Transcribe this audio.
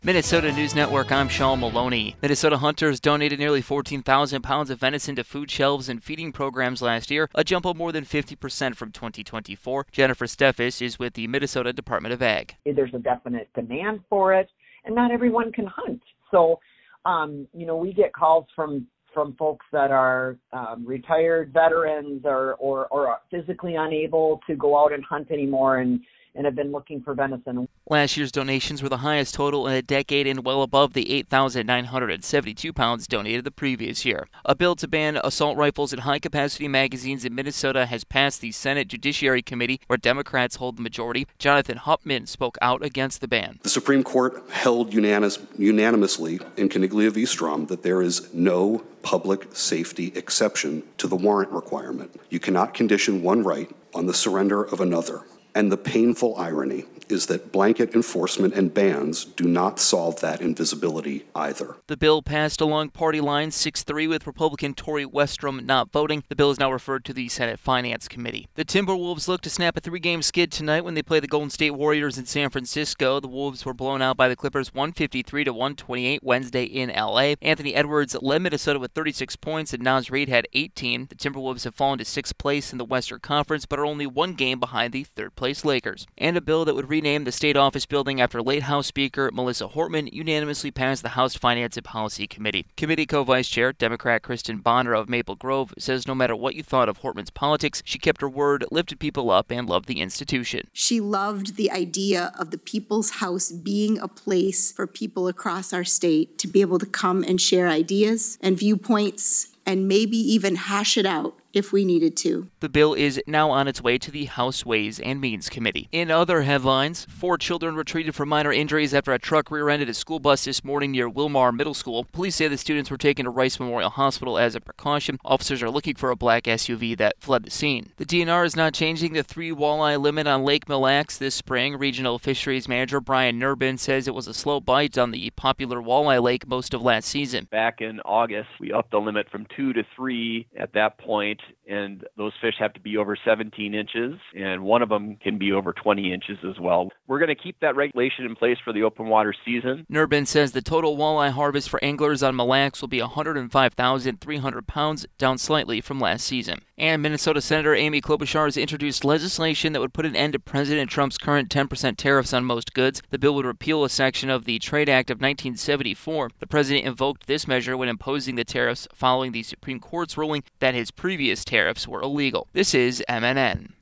Minnesota News Network, I'm Sean Maloney. Minnesota hunters donated nearly 14,000 pounds of venison to food shelves and feeding programs last year, a jump of more than 50% from 2024. Jennifer Steffes is with the Minnesota Department of Ag. There's a definite demand for it, and not everyone can hunt. So, we get calls from folks that are retired veterans or are physically unable to go out and hunt anymore and have been looking for venison. Last year's donations were the highest total in a decade and well above the 8,972 pounds donated the previous year. A bill to ban assault rifles and high-capacity magazines in Minnesota has passed the Senate Judiciary Committee, where Democrats hold the majority. Jonathan Huppman spoke out against the ban. The Supreme Court held unanimously in Coniglia v. Strom that there is no public safety exception to the warrant requirement. You cannot condition one right on the surrender of another. And the painful irony is that blanket enforcement and bans do not solve that invisibility either. The bill passed along party lines 6-3 with Republican Tori Westrom not voting. The bill is now referred to the Senate Finance Committee. The Timberwolves look to snap a 3-game skid tonight when they play the Golden State Warriors in San Francisco. The Wolves were blown out by the Clippers 153-128 Wednesday in L.A. Anthony Edwards led Minnesota with 36 points and Naz Reid had 18. The Timberwolves have fallen to 6th place in the Western Conference but are only one game behind the third-place Lakers. And a bill that would rename the state office building after late House Speaker Melissa Hortman unanimously passed the House Finance and Policy Committee. Committee co-vice chair, Democrat Kristen Bonner of Maple Grove, says no matter what you thought of Hortman's politics, she kept her word, lifted people up, and loved the institution. She loved the idea of the People's House being a place for people across our state to be able to come and share ideas and viewpoints and maybe even hash it out if we needed to. The bill is now on its way to the House Ways and Means Committee. In other headlines, 4 children were treated for minor injuries after a truck rear-ended a school bus this morning near Wilmar Middle School. Police say the students were taken to Rice Memorial Hospital as a precaution. Officers are looking for a black SUV that fled the scene. The DNR is not changing the 3 walleye limit on Lake Mille Lacs this spring. Regional Fisheries Manager Brian Nurbin says it was a slow bite on the popular walleye lake most of last season. Back in August, we upped the limit from 2 to 3 at that point, and those fish have to be over 17 inches, and one of them can be over 20 inches as well. We're going to keep that regulation in place for the open water season. Nurbin says the total walleye harvest for anglers on Mille Lacs will be 105,300 pounds, down slightly from last season. And Minnesota Senator Amy Klobuchar has introduced legislation that would put an end to President Trump's current 10% tariffs on most goods. The bill would repeal a section of the Trade Act of 1974. The president invoked this measure when imposing the tariffs following the Supreme Court's ruling that his previous tariffs were illegal. This is MNN.